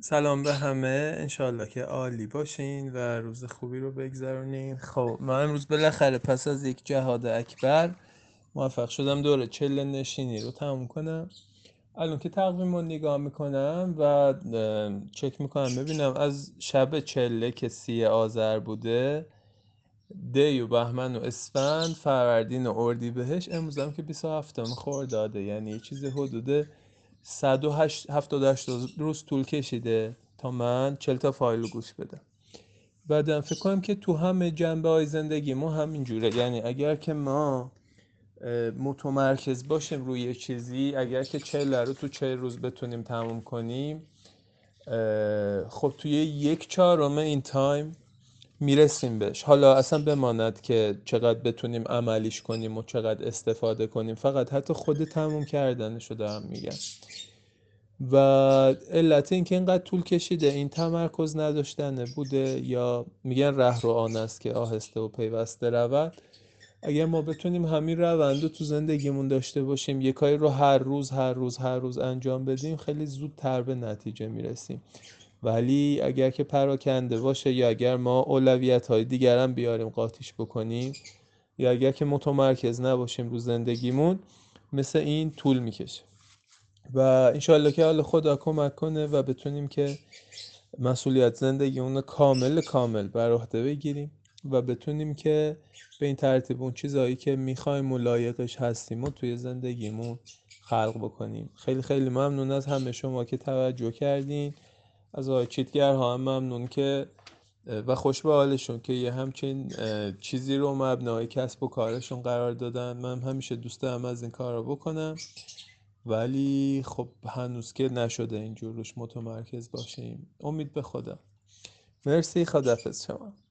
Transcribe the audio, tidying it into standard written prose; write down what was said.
سلام به همه، انشالله که عالی باشین و روز خوبی رو بگذرونین. خب من امروز بالاخره پس از یک جهاد اکبر موفق شدم دوره چله نشینی رو تموم کنم. الان که تقویم رو نگاه میکنم و چک میکنم ببینم از شب چله که 30 آذر بوده، دی و بهمن و اسفند، فروردین و اردیبهشت، امروز هم که 27 خرداده، یعنی یه چیز حدود 178 روز طول کشیده تا من 40 تا فایل رو گوش بدم. بعدم فکر کنم که تو همه جنبه های زندگی ما همین جوره، یعنی اگر که ما متمرکز باشیم روی یه چیزی، اگر که 40 رو تو 40 روز بتونیم تموم کنیم، خب توی 1/4 این تایم میرسیم بهش. حالا اصلا بماند که چقدر بتونیم عملیش کنیم و چقدر استفاده کنیم، فقط حتی خود تموم کردنشو دارم میگم. و علت این که اینقدر طول کشیده این تمرکز نداشتنه بوده، یا میگن ره رو آن است که آهسته و پیوسته رود. اگر ما بتونیم همین روند رو تو زندگیمون داشته باشیم، یک کاری رو هر روز هر روز هر روز انجام بدیم، خیلی زودتر به نتیجه میرسیم. ولی اگر که پراکنده باشه، یا اگر ما اولویت های دیگر هم بیاریم قاطیش بکنیم، یا اگر که متمرکز نباشیم رو زندگیمون، مثل این طول میکشه. و انشالله که حال خدا کمک کنه و بتونیم که مسئولیت زندگیمون رو کامل بر عهده بگیریم و بتونیم که به این ترتیب اون چیزهایی که میخوایم و لایقش هستیم و توی زندگیمون خلق بکنیم. خیلی خیلی ممنون از همه شما که توجه کردین. از آقای چیتگرها هم ممنون که و خوش به حالشون که یه همچین چیزی رو مبنای کسب و کارشون قرار دادن. من همیشه دوست دارم از این کار رو بکنم، ولی خب هنوز که نشده اینجور روش متمرکز باشیم. امید به خدا. مرسی، خداحافظ شما.